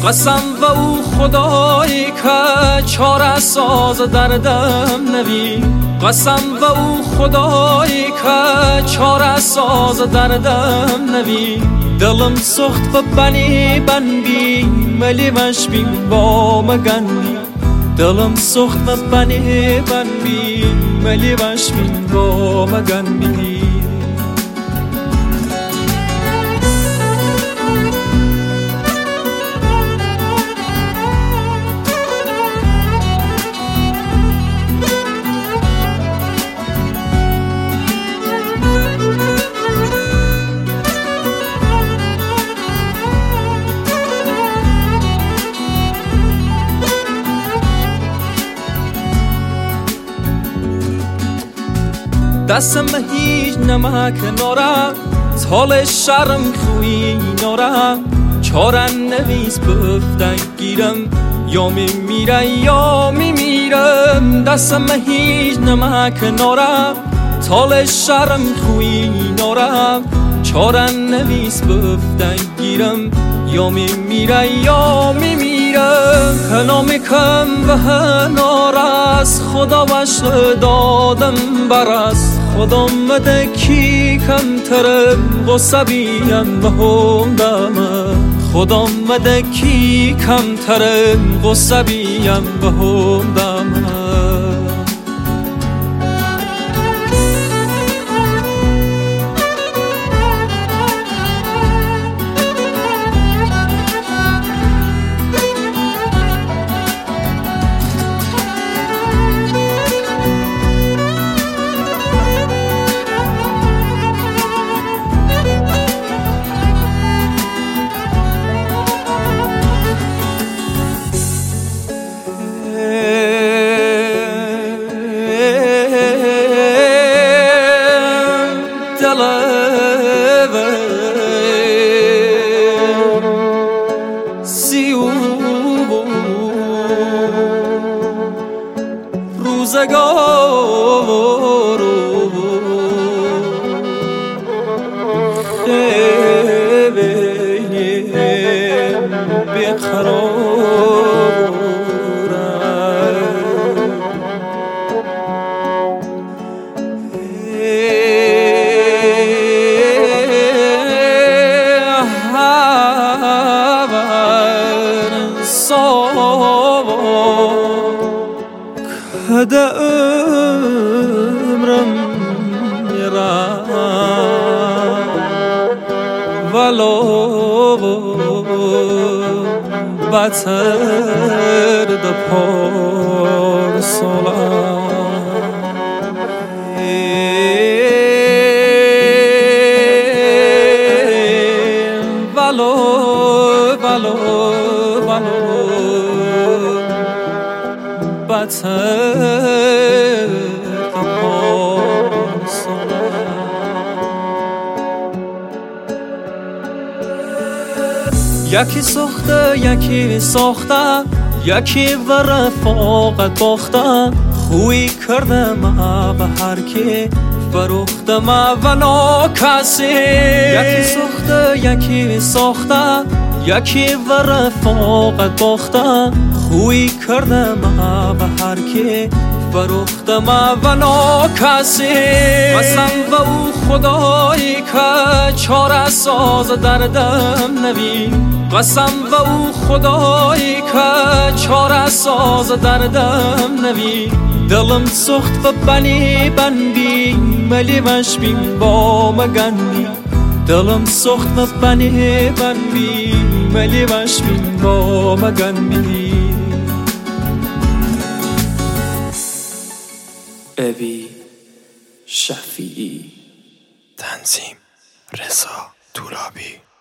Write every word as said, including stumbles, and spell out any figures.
قسم و او خدایی که چاره ساز دردم نوی قسم و او خدایی که چاره ساز دردم نوی دلم سخت و بنی بن بی ملی مش بی با مگن بی دلم سخت و بنی بن بی ملی مش بی با مگن بی دستم هیچ نمک نارم حال شرم خوی نارم چاره نویس بفتن گیرم یا میمیره یا میمیرم دستم هیچ نمک نارم حال شرم خوی نارم چاره نویس بفتن گیرم یا میمیره یا میمیرم هنا میکم و هنارست خدا وشت دادم برست خدا مده کی کم ترم غصه بیم و هم دمه خدا مده کی کم ترم غصه بیم و هم دمه روزگارو خیلی بیقرارم هذا عمرم میرم ولو بتر د پارسالم ولو ولو ولو بتر یکی ساخته یکی ساخته یکی و رفاقت باخته خوی کرده ما به هر کی فروخته ما و ناکسی یکی ساخته یکی ساخته یکی و رفاقت باخته خوی کرده ما به هر کی فروخته ما و ناکسی قسم و او خدایی که چاره ساز دردم نوی قسم و او خدایی که چاره ساز دردم نوی دلم سخت و بنی بن بی ملی مش بیم با مگن بی دلم سخت و بنی بن بی ملی مش بیم با مگن بی ابی شفیعی تنظیم رضا دولابی